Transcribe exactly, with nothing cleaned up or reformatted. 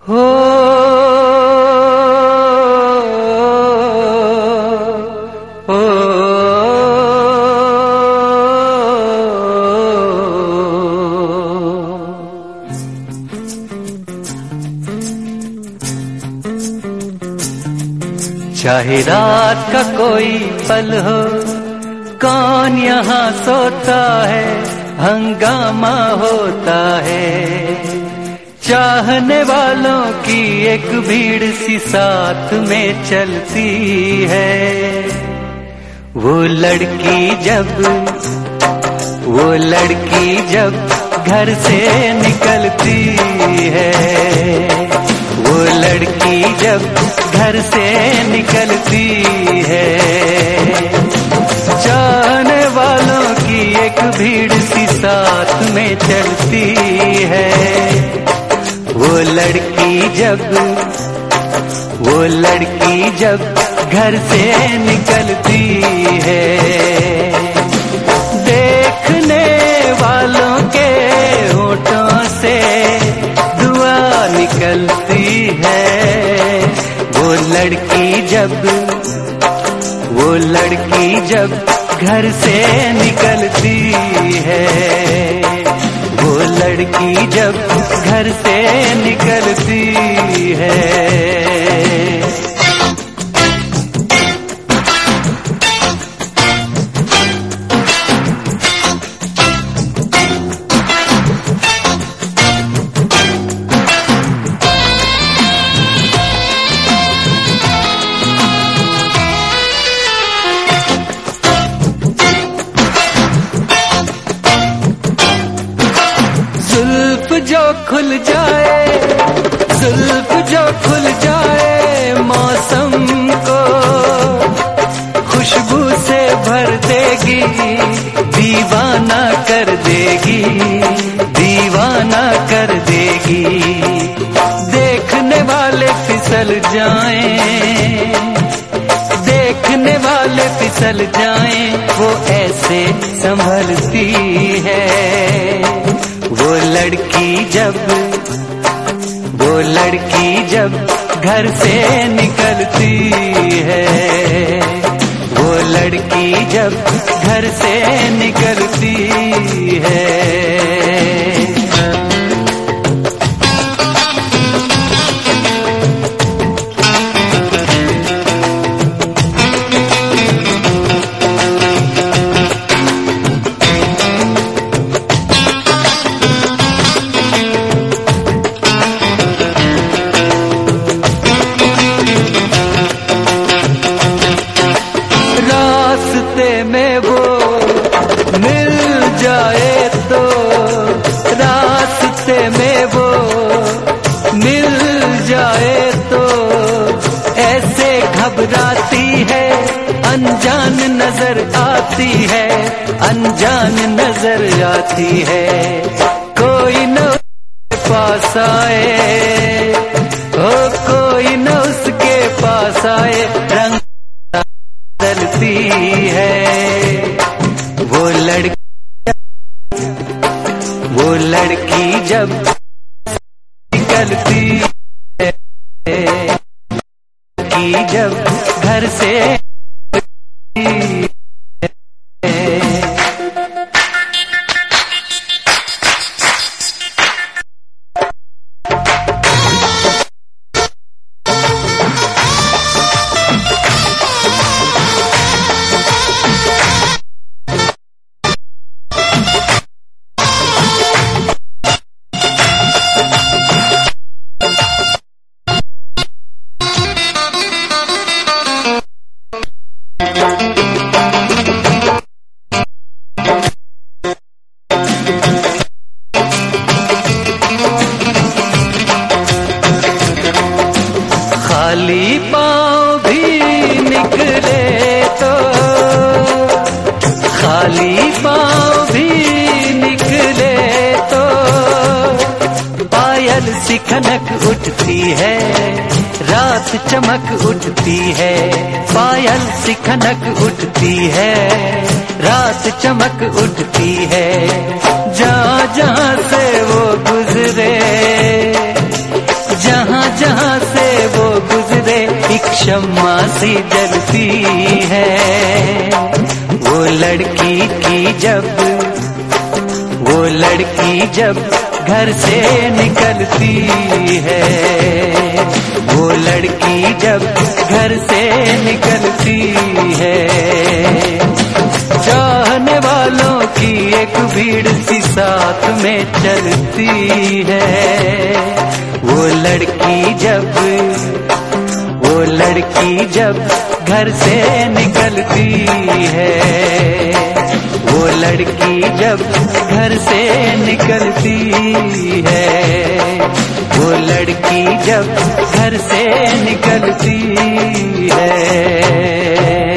हो हो चाहे रात का कोई पल हो, कौन यहाँ सोता है, हंगामा होता है। चाहने वालों की एक भीड़ सी साथ में चलती है। वो लड़की जब वो लड़की जब घर से निकलती है, वो लड़की जब घर से निकलती है। चाहने वालों की एक भीड़ सी साथ में चलती है। वो लड़की जब वो लड़की जब घर से निकलती है, देखने वालों के होठों से दुआ निकलती है। वो लड़की जब वो लड़की जब घर से निकलती है, वो लड़की जब घर से निकलती है। जो खुल जाए जुल्फ जो खुल जाए मौसम को खुशबू से भर देगी, दीवाना कर देगी, दीवाना कर देगी। देखने वाले फिसल जाएं, देखने वाले फिसल जाएं, वो ऐसे संभलती है। वो लड़की जब वो लड़की जब घर से निकलती है, वो लड़की जब घर से निकलती है। रास्ते में वो मिल जाए तो, रास्ते में वो मिल जाए तो ऐसे घबराती है, अनजान नजर आती है, अनजान नजर आती है। कोई न उसके पास आए, ओ कोई न उसके पास आए, रंग बदलती है। वो लड़की वो लड़की जब निकलती है, लड़की जब घर से खाली पाँव भी निकले तो, खाली पाँव भी निकले तो पायल सी खनक उठती है, रात चमक उठती है। पायल सी खनक उठती है, रात चमक उठती है। जहाँ जहाँ से वो गुजरे, जहाँ शम्मा सी जलती है। वो लड़की की जब वो लड़की जब घर से निकलती है, वो लड़की जब घर से निकलती है, चाहने वालों की एक भीड़ सी साथ में चलती है। वो लड़की जब वो लड़की जब घर से निकलती है, वो लड़की जब घर से निकलती है, वो लड़की जब घर से निकलती है।